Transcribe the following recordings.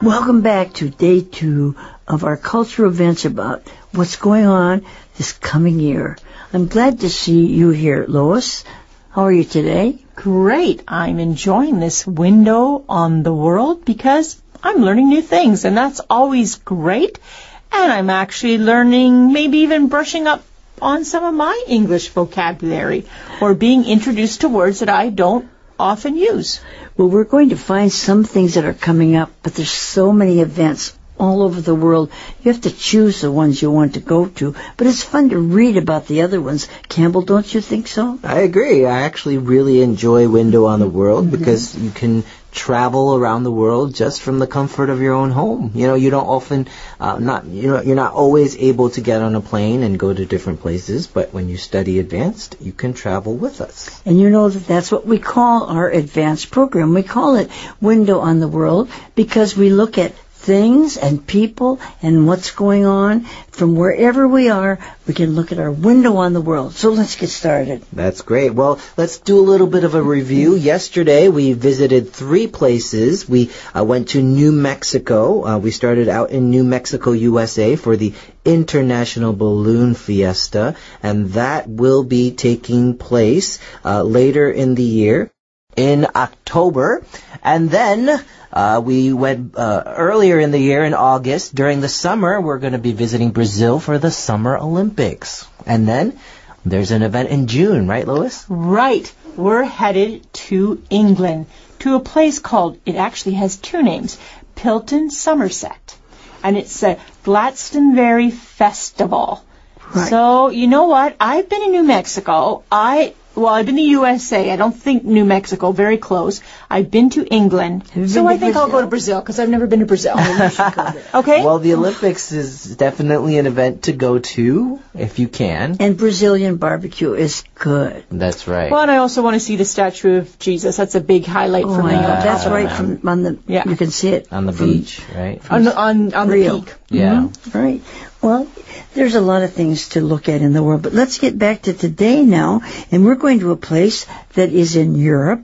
Welcome back to day 2 of our cultural events about what's going on this coming year. I'm glad to see you here, Lois. How are you today? Great. I'm enjoying this window on the world because I'm learning new things, and that's always great. And I'm actually learning, maybe even brushing up on some of my English vocabulary or being introduced to words that I don't often use. Well, we're going to find some things that are coming up, but there's so many events all over the world. You have to choose the ones you want to go to, but it's fun to read about the other ones. Campbell, don't you think so? I agree. I actually really enjoy Window on the World because you can travel around the world just from the comfort of your own home. You know, you don't often, you're not always able to get on a plane and go to different places, but when you study advanced, you can travel with us. And you know that's what we call our advanced program. We call it Window on the World because we look at things and people and what's going on from wherever we are. We can look at our window on the world. So let's get started. That's great. Well, let's do a little bit of a review. Yesterday we visited 3 places. We went to New Mexico. We started out in New Mexico, USA for the International Balloon Fiesta, and that will be taking place later in the year in October. And then we went earlier in the year in August. During the summer, we're going to be visiting Brazil for the Summer Olympics. And then there's an event in June, right, Lois? Right. We're headed to England, to a place called, it actually has 2 names, Pilton, Somerset. And it's a Glastonbury Festival. Right. So, you know what? I've been in New Mexico. I've been to USA. I don't think New Mexico, very close. I've been to England. So I think I'll go to Brazil because I've never been to Brazil. Okay? Well, the Olympics is definitely an event to go to if you can. And Brazilian barbecue is good. That's right. Well, and I also want to see the statue of Jesus. That's a big highlight for me. That's right. From on the, you can see it. On the beach, right? On the peak. Yeah. Mm-hmm. Right. Well, there's a lot of things to look at in the world, but let's get back to today now, and we're going to a place that is in Europe,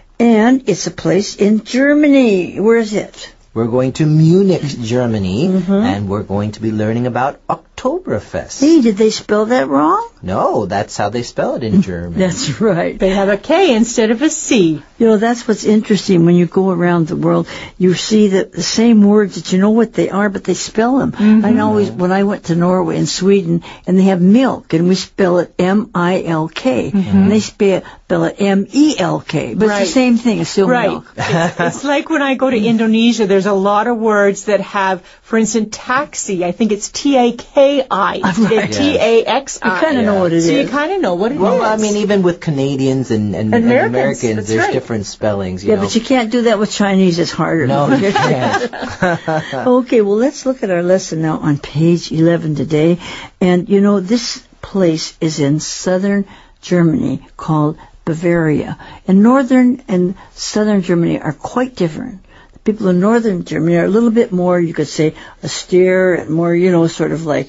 and it's a place in Germany. Where is it? We're going to Munich, Germany, and we're going to be learning about Oktoberfest. Hey, did they spell that wrong? No, that's how they spell it in German. That's right. They have a K instead of a C. You know, that's what's interesting when you go around the world. You see the same words that you know what they are, but they spell them. I always, when I went to Norway and Sweden, and they have milk, and we spell it M-I-L-K, and they spell it M-E-L-K, but it's the same thing. It's still milk. It's like when I go to Indonesia, there's a lot of words that have, for instance, taxi. I think it's T-A-K-I instead of T-A-X-I. You kind of know what it is. So you kind of know what it is. Well, I mean, even with Canadians and Americans, there's different spellings. You know? But you can't do that with Chinese. It's harder. No, you can't. Okay, well, let's look at our lesson now on page 11 today. And, you know, this place is in southern Germany called Bavaria. And northern and southern Germany are quite different. The people in northern Germany are a little bit more, you could say, austere and more, you know, sort of like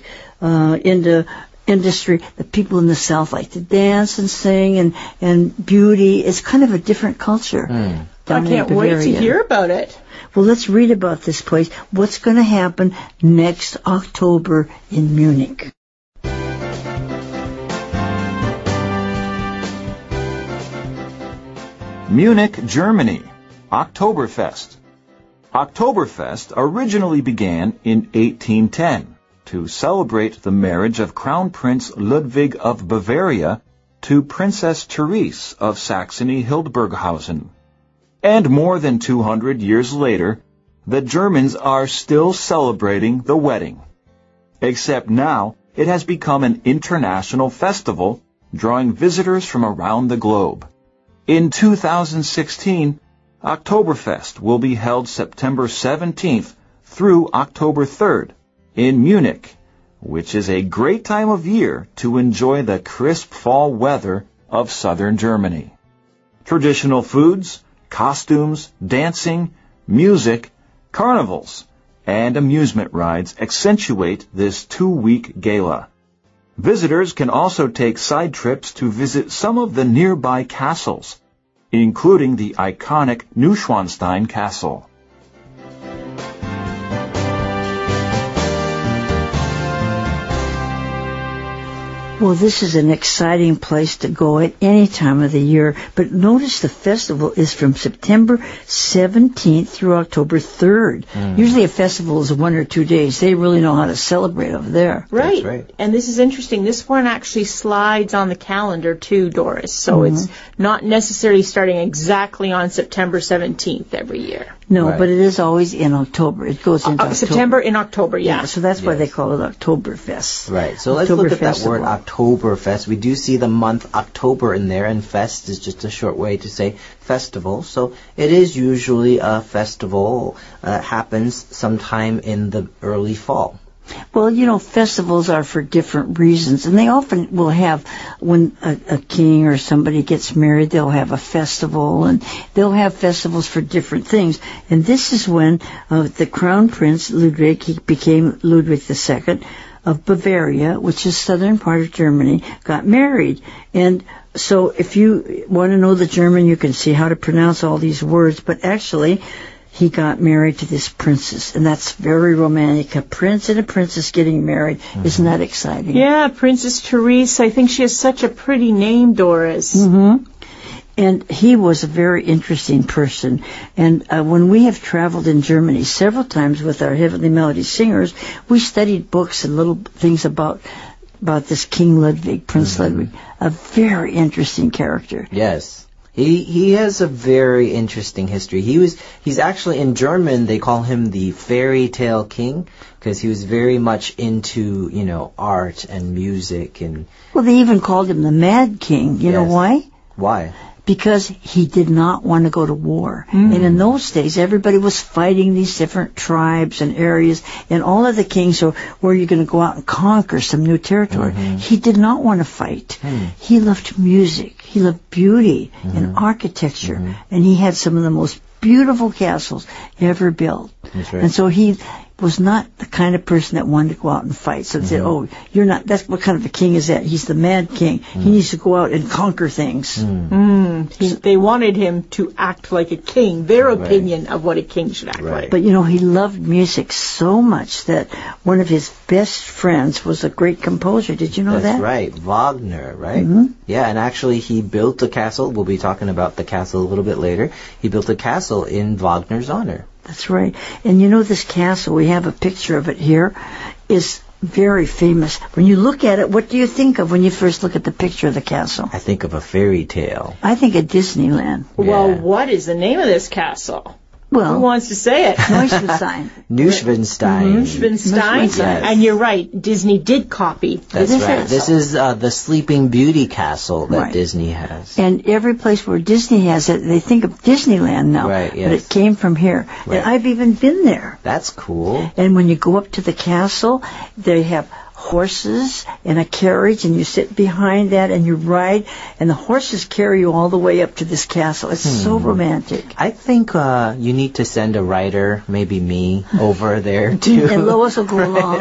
into industry. The people in the south like to dance and sing and beauty. It's kind of a different culture. I can't wait to hear about it. Well, let's read about this place. What's going to happen next October in Munich? Munich, Germany. Oktoberfest. Oktoberfest originally began in 1810 to celebrate the marriage of Crown Prince Ludwig of Bavaria to Princess Therese of Saxony-Hildburghausen. And more than 200 years later, the Germans are still celebrating the wedding. Except now, it has become an international festival, drawing visitors from around the globe. In 2016, Oktoberfest will be held September 17th through October 3rd in Munich, which is a great time of year to enjoy the crisp fall weather of southern Germany. Traditional foods, costumes, dancing, music, carnivals, and amusement rides accentuate this 2-week gala. Visitors can also take side trips to visit some of the nearby castles, including the iconic Neuschwanstein Castle. Well, this is an exciting place to go at any time of the year. But notice the festival is from September 17th through October 3rd. Usually a festival is 1 or 2 days. They really know how to celebrate over there. Right. That's right. And this is interesting. This one actually slides on the calendar too, Doris. So it's not necessarily starting exactly on September 17th every year. No, Right. but it is always in October. It goes into October. September in October, yeah. So that's why Yes. they call it Oktoberfest. Right, so let's look at that Oktoberfestival. word Oktoberfest. We do see the month October in there, and fest is just a short way to say festival. So it is usually a festival that happens sometime in the early fall. Well, you know, festivals are for different reasons, and they often will have, when a king or somebody gets married, they'll have a festival, and they'll have festivals for different things. And this is when the crown prince, Ludwig, he became Ludwig II of Bavaria, which is southern part of Germany, got married. And so if you want to know the German, you can see how to pronounce all these words, but actually he got married to this princess, and that's very romantic. A prince and a princess getting married. Isn't that exciting? Yeah, Princess Therese. I think she has such a pretty name, Doris. And he was a very interesting person. And when we have traveled in Germany several times with our Heavenly Melody singers, we studied books and little things about this King Ludwig, Prince Ludwig. A very interesting character. Yes. He has a very interesting history. He's actually, in German, they call him the fairy tale king, because he was very much into, art and music and... Well, they even called him the Mad King. You know Yes. why? Why? Because he did not want to go to war. And in those days, everybody was fighting these different tribes and areas, and all of the kings were you going to go out and conquer some new territory. He did not want to fight. He loved music. He loved beauty and architecture, and he had some of the most beautiful castles ever built. That's right. And so he was not the kind of person that wanted to go out and fight. So they said, oh, you're not, that's what kind of a king is that? He's the mad king. He needs to go out and conquer things. They wanted him to act like a king, their opinion of what a king should act like. But, he loved music so much that one of his best friends was a great composer. Did you know that? That's right. Wagner, right? Yeah, and actually he built a castle. We'll be talking about the castle a little bit later. He built a castle in Wagner's honor. That's right. And this castle, we have a picture of it here, is very famous. When you look at it, what do you think of when you first look at the picture of the castle? I think of a fairy tale. I think of Disneyland. Well, Yeah. what is the name of this castle? Who Well, wants to say it? Neuschwanstein. Neuschwanstein. Neuschwanstein. Neuschwanstein. And you're right, Disney did copy That's this right. castle. This is the Sleeping Beauty castle that Right. Disney has. And every place where Disney has it, they think of Disneyland now. Right, But yes. it came from here. Right. And I've even been there. That's cool. And when you go up to the castle, they have horses and a carriage, and you sit behind that and you ride, and the horses carry you all the way up to this castle. It's so romantic. I think you need to send a writer, maybe me, over there too. And Lois will go along.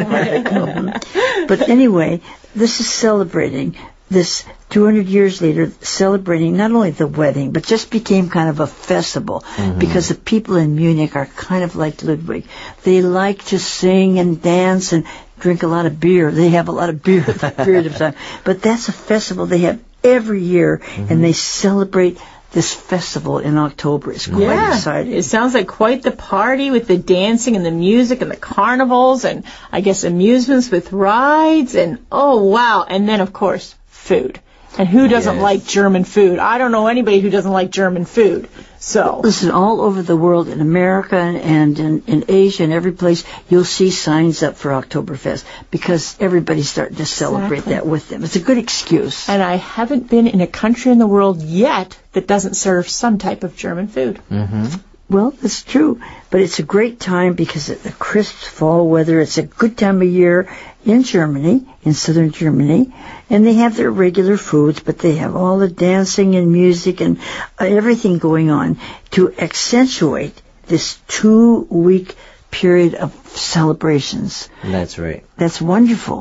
Mhm. But anyway, this is celebrating this 200 years later, celebrating not only the wedding, but just became kind of a festival, because the people in Munich are kind of like Ludwig. They like to sing and dance and drink a lot of beer. They have a lot of beer at that period of time. But that's a festival they have every year, and they celebrate this festival in October. It's quite exciting. It sounds like quite the party with the dancing and the music and the carnivals and I guess amusements with rides and oh wow. And then of course food. And who doesn't Yes. like German food? I don't know anybody who doesn't like German food. So Listen, all over the world, in America and in Asia and every place, you'll see signs up for Oktoberfest because everybody's starting to celebrate Exactly. that with them. It's a good excuse. and I haven't been in a country in the world yet that doesn't serve some type of German food. Well, that's true, but it's a great time because of the crisp fall weather. It's a good time of year in Germany, in southern Germany, and they have their regular foods, but they have all the dancing and music and everything going on to accentuate this 2-week period of celebrations. That's right. That's wonderful.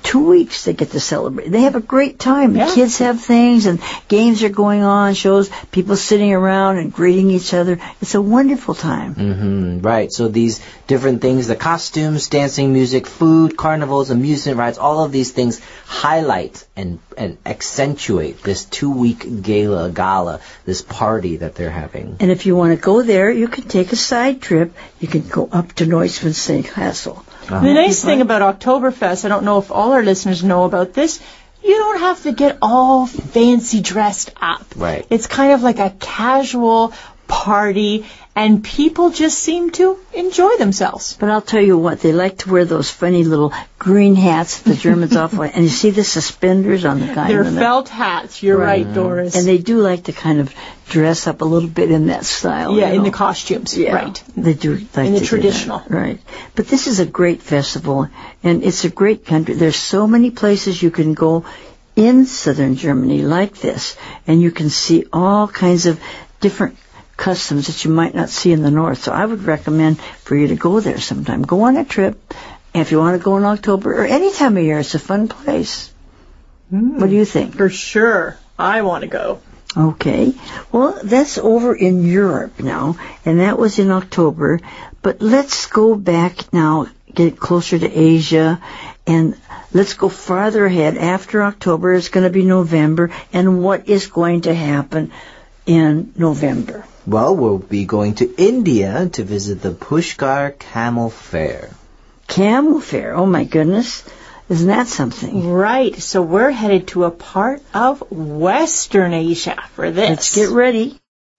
2 weeks they get to celebrate. They have a great time. Yeah. The kids have things and games are going on, shows, people sitting around and greeting each other. It's a wonderful time. Mm-hmm. Right. So these different things, the costumes, dancing, music, food, carnivals, amusement rides, all of these things highlight and accentuate this 2-week gala, this party that they're having. And if you want to go there, you can take a side trip. You can go up to Neuschwanstein Castle. The nice thing about Oktoberfest, I don't know if all our listeners know about this, you don't have to get all fancy dressed up. Right. It's kind of like a casual party, and people just seem to enjoy themselves. But I'll tell you what, they like to wear those funny little green hats the Germans often wear. And you see the suspenders on the guy. They're felt hats. You're right, Doris. And they do like to kind of dress up a little bit in that style. Yeah, you in know. the costumes. Yeah, Right. they do like In the to do traditional. that. Right. But this is a great festival, and it's a great country. There's so many places you can go in southern Germany like this, and you can see all kinds of different customs that you might not see in the north. So I would recommend for you to go there sometime. Go on a trip, and if you want to go in October or any time of year, it's a fun place. What do you think? For sure. I want to go. Okay. Well, that's over in Europe now, and that was in October. But let's go back now, get closer to Asia, and let's go farther ahead. After October, it's going to be November, and what is going to happen in November? Well, we'll be going to India to visit the Pushkar Camel Fair. Camel Fair. Oh, my goodness. Isn't that something? Right. So we're headed to a part of Western Asia for this. Let's get ready.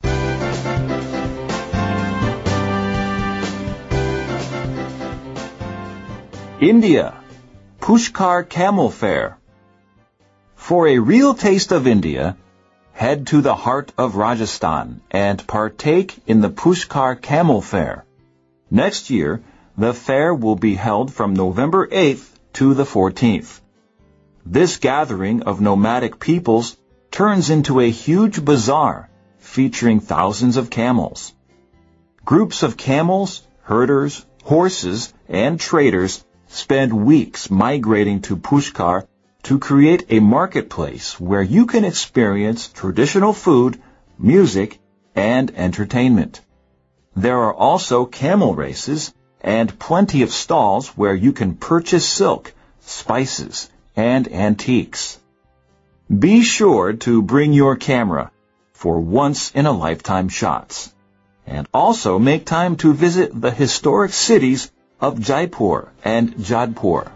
India, Pushkar Camel Fair. For a real taste of India, head to the heart of Rajasthan and partake in the Pushkar Camel Fair. Next year, the fair will be held from November 8th to the 14th. This gathering of nomadic peoples turns into a huge bazaar featuring thousands of camels. Groups of camels, herders, horses, and traders spend weeks migrating to Pushkar to create a marketplace where you can experience traditional food, music, and entertainment. There are also camel races and plenty of stalls where you can purchase silk, spices, and antiques. Be sure to bring your camera for once-in-a-lifetime shots. And also make time to visit the historic cities of Jaipur and Jodhpur.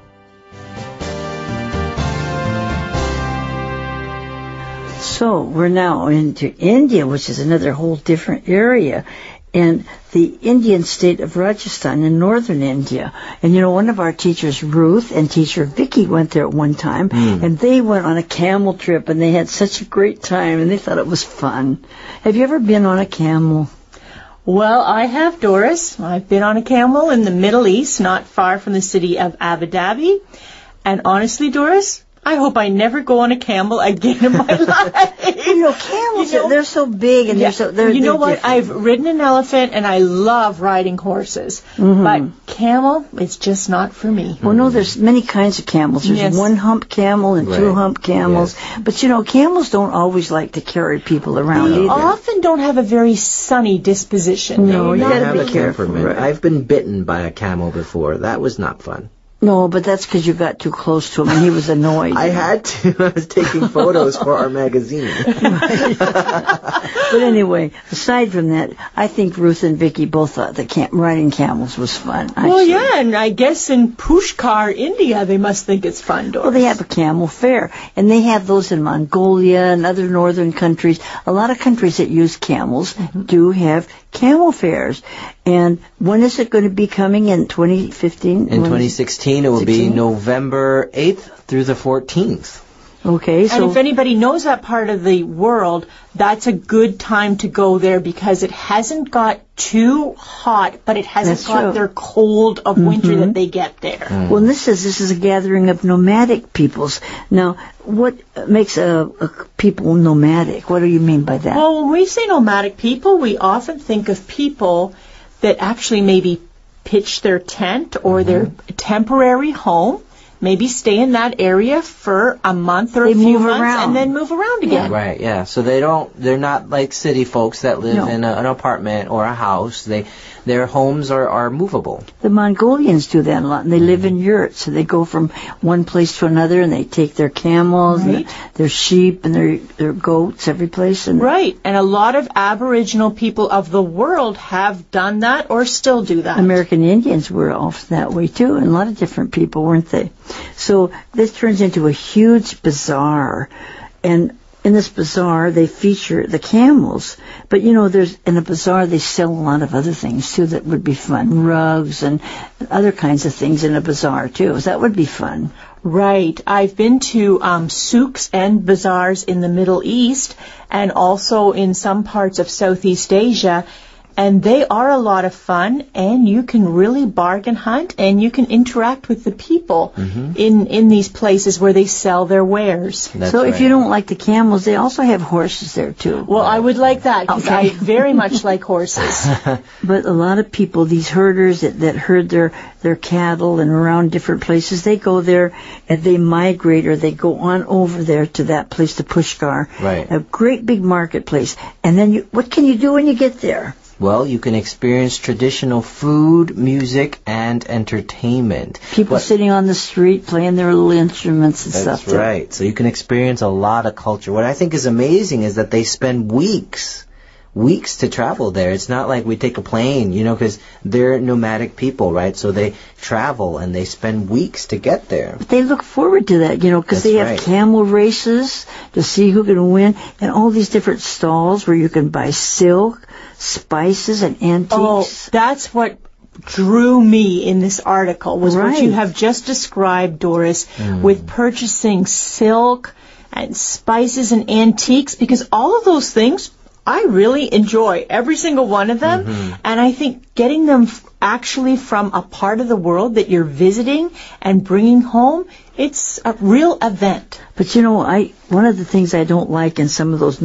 So we're now into India, which is another whole different area, and the Indian state of Rajasthan in northern India. And you know, one of our teachers, Ruth, and teacher Vicky went there at one time, and they went on a camel trip, and they had such a great time, and they thought it was fun. Have you ever been on a camel? Well, I have, Doris. I've been on a camel in the Middle East, not far from the city of Abu Dhabi. And honestly, Doris, I hope I never go on a camel again in my life. You know, camels, they're so big and they're what? different. I've ridden an elephant and I love riding horses. But camel, it's just not for me. Well, no, there's many kinds of camels. There's one-hump camel and two-hump camels. Yes. But, you know, camels don't always like to carry people around either. They often don't have a very sunny disposition. No, you got to be careful. Right. I've been bitten by a camel before. That was not fun. No, but that's because you got too close to him and he was annoyed. I had to. I was taking photos for our magazine. But anyway, aside from that, I think Ruth and Vicky both thought that riding camels was fun. And I guess in Pushkar, India, they must think it's fun, Doris. Well, they have a camel fair, and they have those in Mongolia and other northern countries. A lot of countries that use camels do have camel fairs. And when is it going to be coming in 2015? In 2016, it will be November 8th through the 14th. Okay, so... And if anybody knows that part of the world, that's a good time to go there because it hasn't got too hot, but it hasn't got their cold of winter that they get there. Well, this is a gathering of nomadic peoples. Now, what makes a people nomadic? What do you mean by that? Well, when we say nomadic people, we often think of people that actually maybe pitch their tent or their temporary home maybe stay in that area for a month or They a few move months around. and then move around again. Right, yeah. So they're not like city folks that live No. in an apartment or a house. Their homes are movable. The Mongolians do that a lot, and they live in yurts. So they go from one place to another, and they take their camels, and Right. their sheep, and their goats every place. And Right, and a lot of Aboriginal people of the world have done that or still do that. American Indians were often that way too, and a lot of different people, weren't they? So this turns into a huge bazaar, and in this bazaar they feature the camels. But there's in a bazaar they sell a lot of other things too that would be fun, rugs and other kinds of things in a bazaar too. So that would be fun. Right. I've been to souks and bazaars in the Middle East and also in some parts of Southeast Asia. And they are a lot of fun, and you can really bargain hunt, and you can interact with the people in these places where they sell their wares. That's So if right. you don't like the camels, they also have horses there too. Well, I would like that, because Okay. I very much like horses. But a lot of people, these herders that herd their cattle and around different places, they go there and they migrate, or they go on over there to that place, to Pushkar. Right. A great big marketplace. And then what can you do when you get there? Well, you can experience traditional food, music, and entertainment. People But- sitting on the street playing their little instruments and That's stuff. there. right. So you can experience a lot of culture. What I think is amazing is that they spend weeks to travel there. It's not like we take a plane, because they're nomadic people, right? So they travel and they spend weeks to get there. But they look forward to that, because That's they have right. camel races to see who can win, and all these different stalls where you can buy silk, spices, and Oh, antiques. that's what drew me in this article, was what you Right. have just described, Doris, with purchasing silk and spices and antiques, because all of those things I really enjoy, every single one of them, and I think getting them actually from a part of the world that you're visiting and bringing home, it's a real event. But one of the things I don't like in some of those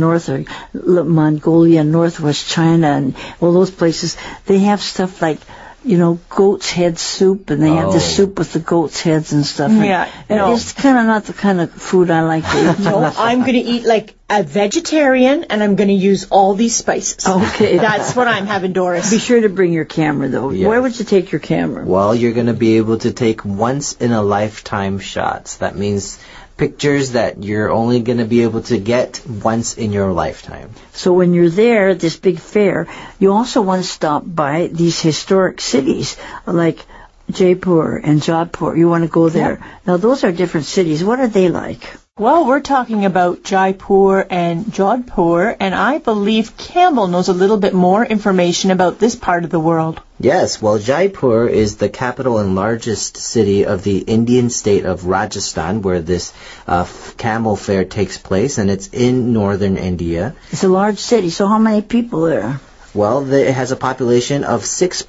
Mongolia, Northwest China, and all those places, they have stuff like, goat's head soup, and they have the Oh. soup with the goat's heads and stuff. And- Yeah, and no. it's kind of not the kind of food I like to eat. No, I'm going to eat like a vegetarian, and I'm going to use all these spices. Okay. That's what I'm having, Doris. Be sure to bring your camera, though. Yes. Where would you take your camera? Well, you're going to be able to take once-in-a-lifetime shots. That means pictures that you're only going to be able to get once in your lifetime. So when you're there at this big fair, you also want to stop by these historic cities like Jaipur and Jodhpur. You want to go there. Now, those are different cities. What are they like? Well, we're talking about Jaipur and Jodhpur, and I believe Campbell knows a little bit more information about this part of the world. Yes, well, Jaipur is the capital and largest city of the Indian state of Rajasthan, where this camel fair takes place, and it's in northern India. It's a large city, so how many people there? Well, it has a population of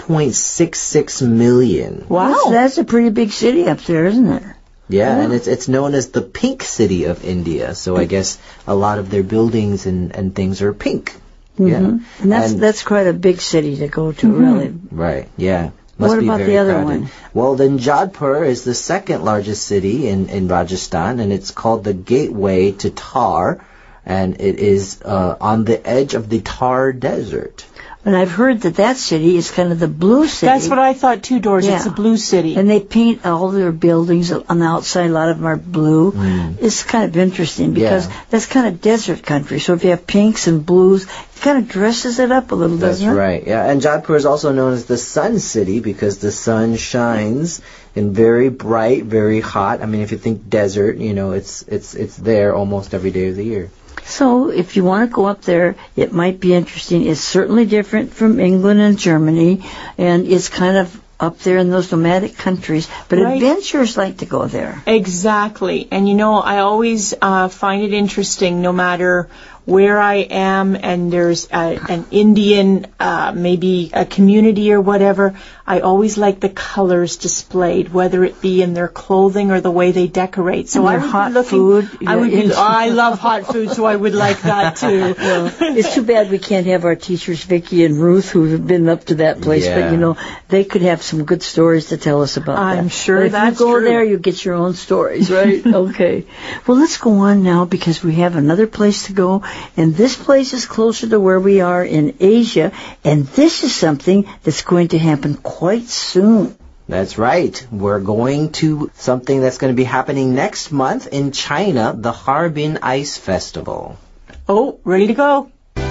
6.66 million. Wow. That's a pretty big city up there, isn't it? Yeah, and it's known as the pink city of India, so I guess a lot of their buildings and things are pink. Yeah. And that's quite a big city to go to, really. Right, yeah. What be about very the other crowded. one? Well, then Jodhpur is the second largest city in Rajasthan, and it's called the gateway to Thar, and it is on the edge of the Thar Desert. And I've heard that city is kind of the blue city. That's what I thought too, Doris. Yeah. It's a blue city. And they paint all their buildings on the outside. A lot of them are blue. It's kind of interesting because that's kind of desert country. So if you have pinks and blues, it kind of dresses it up a little, That's doesn't it? right, yeah. And Jodhpur is also known as the Sun City because the sun shines and very bright, very hot. I mean, if you think desert, it's there almost every day of the year. So if you want to go up there, it might be interesting. It's certainly different from England and Germany, and it's kind of up there in those nomadic countries. But Right. adventurers like to go there. Exactly. And I always find it interesting, no matter where I am and there's an Indian, maybe a community or whatever, I always like the colors displayed, whether it be in their clothing or the way they decorate. So I would hot be looking. Food. I love hot food, so I would like that too. Well, it's too bad we can't have our teachers Vicki and Ruth who have been up to that place, but they could have some good stories to tell us about that. I'm sure but that's if you go true. there, you get your own stories, right? Okay. Well, let's go on now because we have another place to go, and this place is closer to where we are in Asia, and this is something that's going to happen quite soon. That's right. We're going to something that's going to be happening next month in China, the Harbin Ice Festival. Oh, ready to go.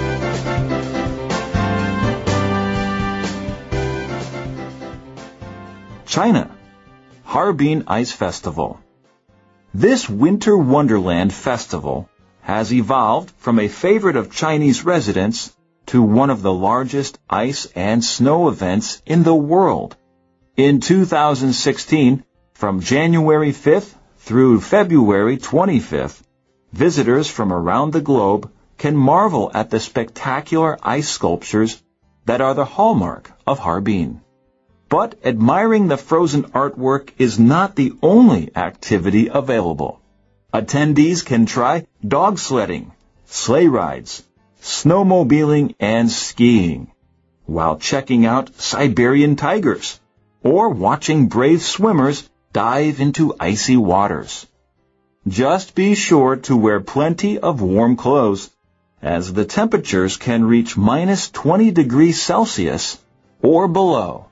China, Harbin Ice Festival. This Winter Wonderland Festival has evolved from a favorite of Chinese residents to one of the largest ice and snow events in the world. In 2016, from January 5th through February 25th, visitors from around the globe can marvel at the spectacular ice sculptures that are the hallmark of Harbin. But admiring the frozen artwork is not the only activity available. Attendees can try dog sledding, sleigh rides, snowmobiling, and skiing, while checking out Siberian tigers, or watching brave swimmers dive into icy waters. Just be sure to wear plenty of warm clothes, as the temperatures can reach minus 20 degrees Celsius or below.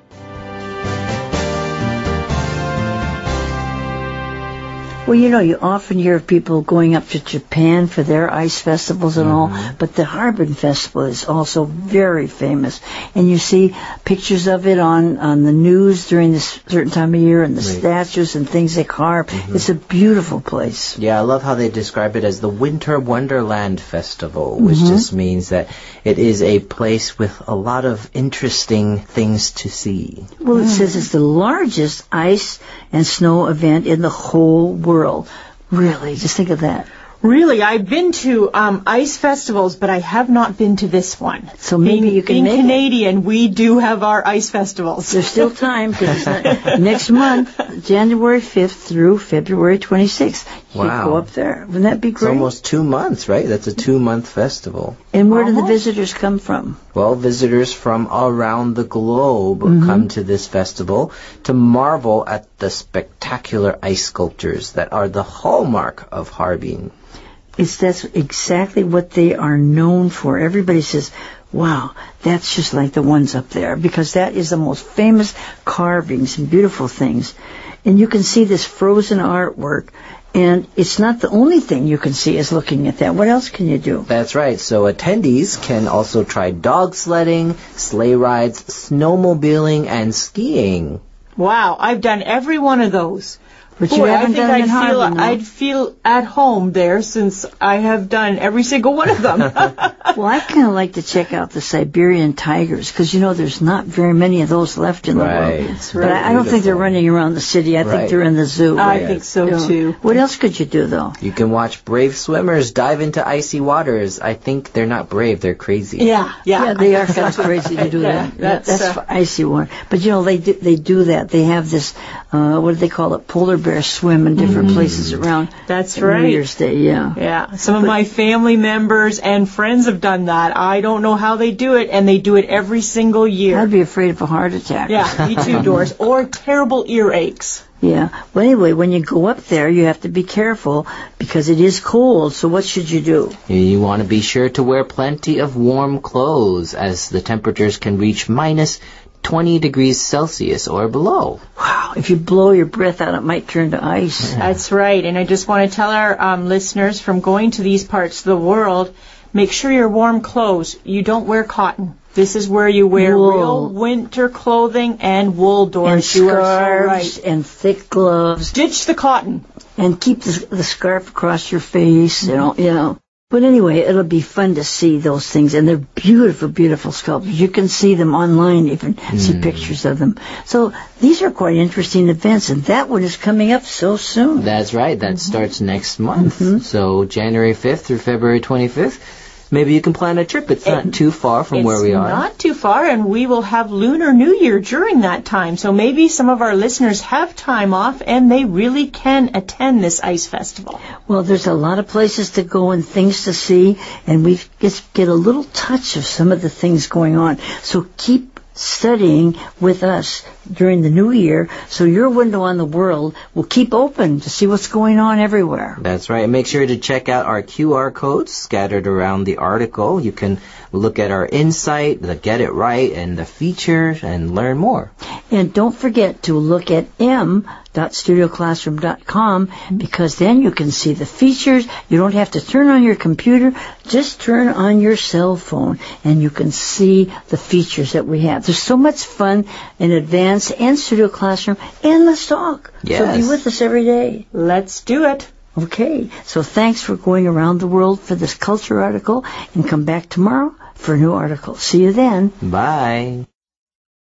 Well, you often hear of people going up to Japan for their ice festivals and all, but the Harbin Festival is also very famous. And you see pictures of it on the news during this certain time of year, and the statues and things they carve. It's a beautiful place. Yeah, I love how they describe it as the Winter Wonderland Festival, which just means that it is a place with a lot of interesting things to see. Well, it says it's the largest ice and snow event in the whole world. Really, just think of that. Really, I've been to ice festivals, but I have not been to this one. So maybe you can being Canadian, we do have our ice festivals. There's still time because next month, January 5th through February 26th. You can go up there. Wouldn't that be great? It's almost 2 months, right? That's a 2-month festival. And where do the visitors come from? Well, visitors from around the globe come to this festival to marvel at the spectacular ice sculptures that are the hallmark of Harbin. That's exactly what they are known for. Everybody says, wow, that's just like the ones up there, because that is the most famous carvings and beautiful things. And you can see this frozen artwork, and it's not the only thing you can see is looking at that. What else can you do? That's right. So attendees can also try dog sledding, sleigh rides, snowmobiling, and skiing. Wow, I've done every one of those. But you haven't done it in Harbin, I'd feel at home there since I have done every single one of them. Well, I kind of like to check out the Siberian tigers because, there's not very many of those left in the world. But I don't think they're running around the city. I think they're in the zoo. I think so, too. What else could you do, though? You can watch brave swimmers dive into icy waters. I think they're not brave. They're crazy. Yeah, they are kind of crazy to do that. That's for icy water. But, they do that. They have this, what do they call it, polar bear swim in different places around. That's right. New Year's Day, Yeah. Some of my family members and friends have done that. I don't know how they do it, and they do it every single year. I'd be afraid of a heart attack. Yeah, me too, Doris. Or terrible earaches. Yeah. Well, anyway, when you go up there, you have to be careful because it is cold. So what should you do? You want to be sure to wear plenty of warm clothes, as the temperatures can reach minus 20 degrees Celsius or below. Wow, if you blow your breath out, it might turn to ice. That's right. And I just want to tell our listeners from going to these parts of the world, make sure you're warm clothes. You don't wear cotton. This is where you wear real winter clothing and wool, Doris. And scarves and thick gloves. Ditch the cotton. And keep the scarf across your face, But anyway, it'll be fun to see those things, and they're beautiful, beautiful sculptures. You can see them online, even see pictures of them. So these are quite interesting events, and that one is coming up so soon. That's right. That starts next month. So January 5th through February 25th. Maybe you can plan a trip. It's not too far from where we are. It's not too far, and we will have Lunar New Year during that time. So maybe some of our listeners have time off, and they really can attend this ice festival. Well, there's a lot of places to go and things to see, and we just get a little touch of some of the things going on. So keep studying with us during the new year, so your window on the world will keep open to see what's going on everywhere. That's right. And make sure to check out our QR codes scattered around the article. You can look at our insight, the Get It Right, and the features, and learn more. And don't forget to look at m.studioclassroom.com, because then you can see the features. You don't have to turn on your computer. Just turn on your cell phone, and you can see the features that we have. There's so much fun in Advanced and Studio Classroom and Let's Talk. Yes. So be with us every day. Let's do it. Okay, so thanks for going around the world for this culture article, and come back tomorrow for a new article. See you then. Bye.